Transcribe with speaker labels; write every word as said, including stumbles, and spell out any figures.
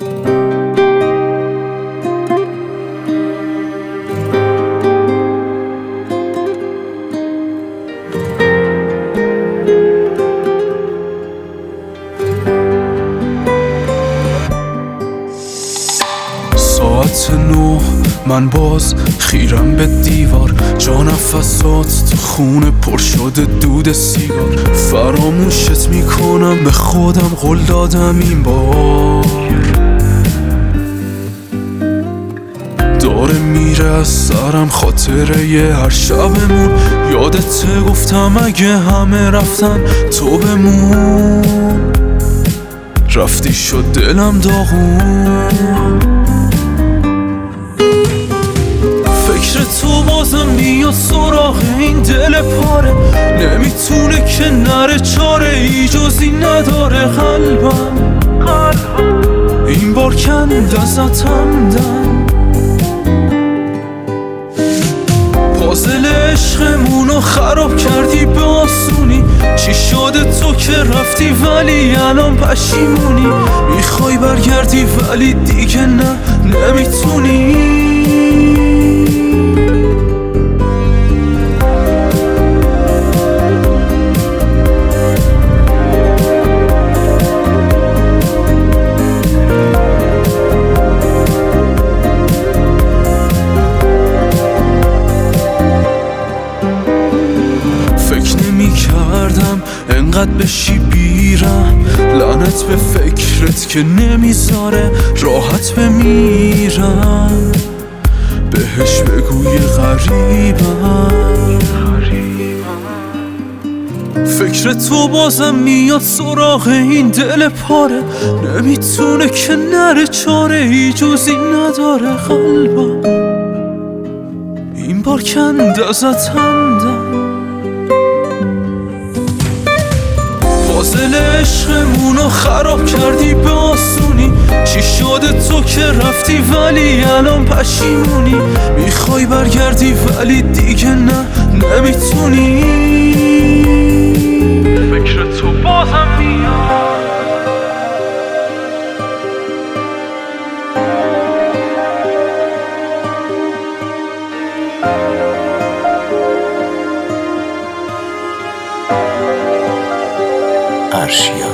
Speaker 1: ساعت نو من باز خیرم به دیوار، جا نفسات تو خونه پر شده دود سیگار. فراموشت میکنم به خودم قول دادم این بار، داره میره از سرم خاطره ی هر شبمون. یادت گفتم اگه همه رفتن تو بمون، رفتی شد دلم داغون. فکر تو بازم میاد سراغ این دل پاره، نمیتونه که نره، چاره ای جزی نداره قلبم. این بار کند ازتم دم، پازل عشقمونو خراب کردی به آسونی. چی شده تو که رفتی ولی الان پشیمونی؟ میخوای برگردی ولی دیگه نه، نمیتونی. کردم انقدر بشی بیرم، لعنت به فکرت که نمیذاره راحت بمیرم. بهش بگوی غریبم، فکر تو بازم میاد سراغ این دل پاره، نمیتونه که نره، چاره ای جزی نداره قلبم. این بار کند ازتم دم، پازل عشقمونو خراب کردی به آسونی. چی شده تو که رفتی ولی الان پشیمونی؟ میخوای برگردی ولی دیگه نه، نمیتونی. فکر تو بازم میاد،
Speaker 2: ارشیا.